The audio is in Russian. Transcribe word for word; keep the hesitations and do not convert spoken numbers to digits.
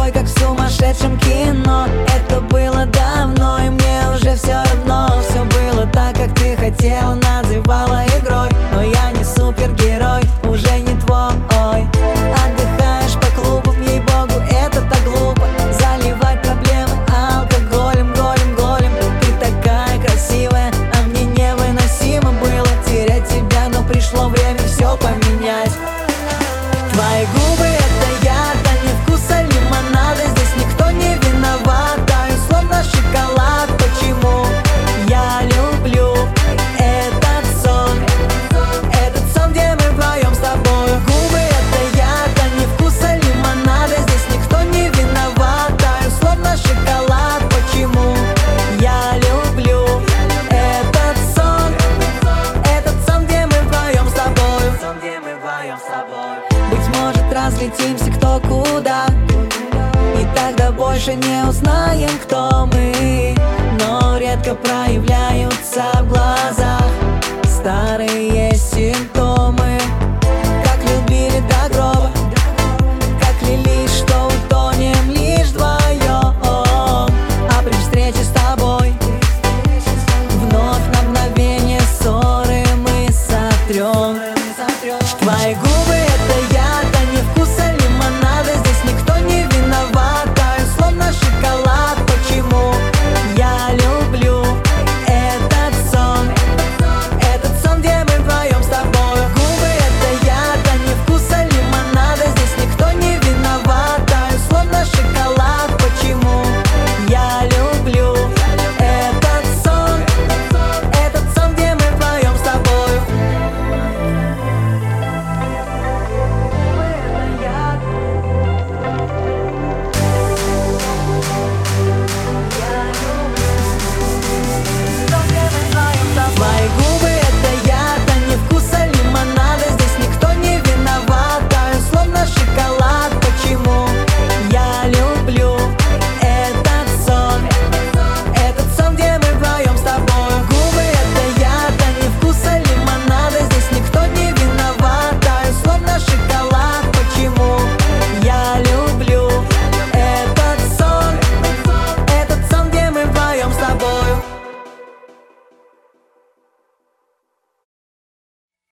тобой, как в сумасшедшем кино. Это было давно, и мне уже все равно. Все было так, как ты хотела, называла игрой. Но я не супергерой, уже не твой. Отдыхаешь по клубам, ей-богу, это так глупо. Заливать проблемы алкоголем, голем, голем. Ты такая красивая, а мне невыносимо было терять тебя, но пришло время все поменять. Твои губы — это яд, а не вкуса лимонада. Здесь никто не виноват, таю словно шоколад. Почему я люблю этот сон? Этот сон, где мы вдвоем с тобой. Губы — это яд, а не вкуса лимонада. Здесь никто не виноват, таю словно шоколад. Почему я люблю этот сон? Этот сон, где мы вдвоем с тобой. Сон, где мы вдвоем с тобой. Быть может, разлетимся кто куда, и тогда больше не узнаем, кто мы. Но редко проявляются в глазах старые симптомы.